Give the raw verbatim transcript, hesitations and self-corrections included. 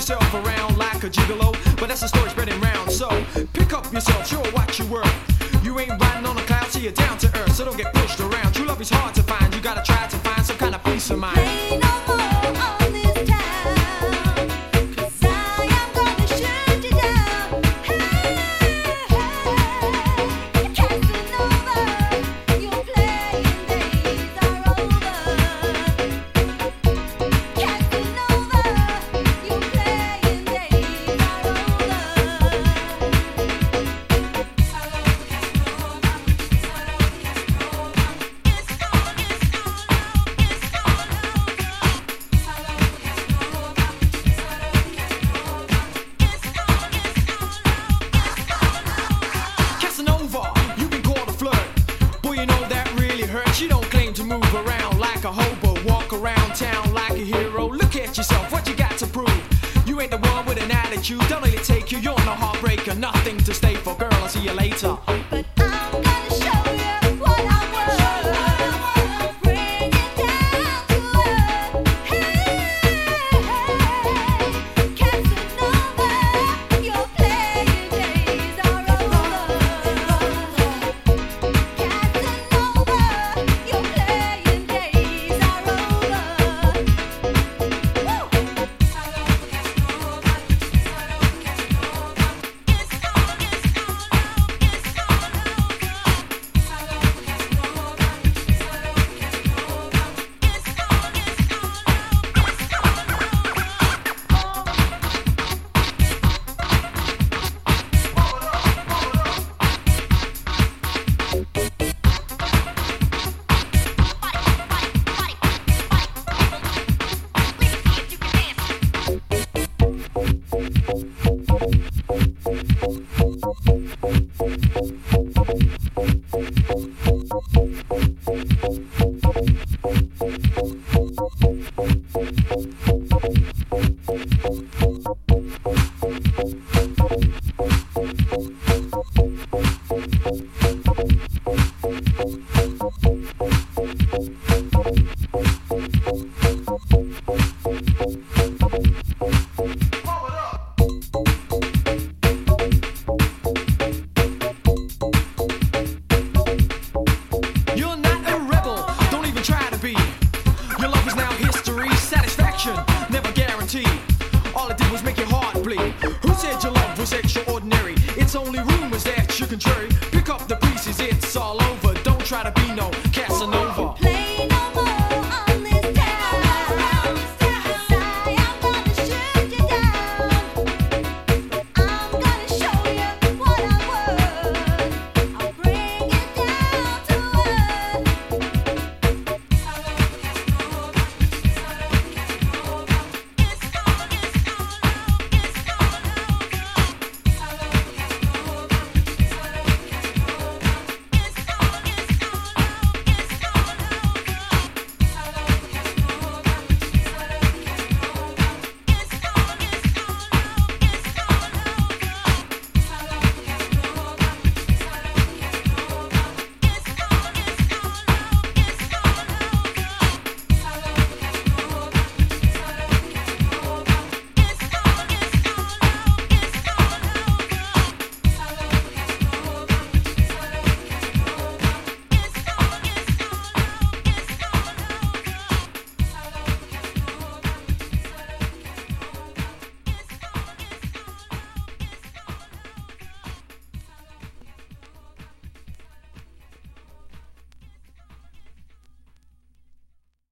yourself around like a gigolo, but that's a story spreading round. So pick up yourself, show what you worth. You ain't riding on a cloud, so you're down to earth. So don't get pushed around. True love is hard to find. You gotta try to find some kind of peace of mind. Ain't no more on this town, 'cause I am gonna shut you down. Hey, hey, you're casting over. Your playing days are over. Casting over. Your playing days are over. Casanova, you've been called a flirt. Boy, you know that really hurts. You don't claim to move around like a hobo, walk around town like a hero. Look at yourself, what you got to prove? You ain't the one with an attitude. Don't let it take you. You're no heartbreaker, nothing to stay for, girl. I'll see you later.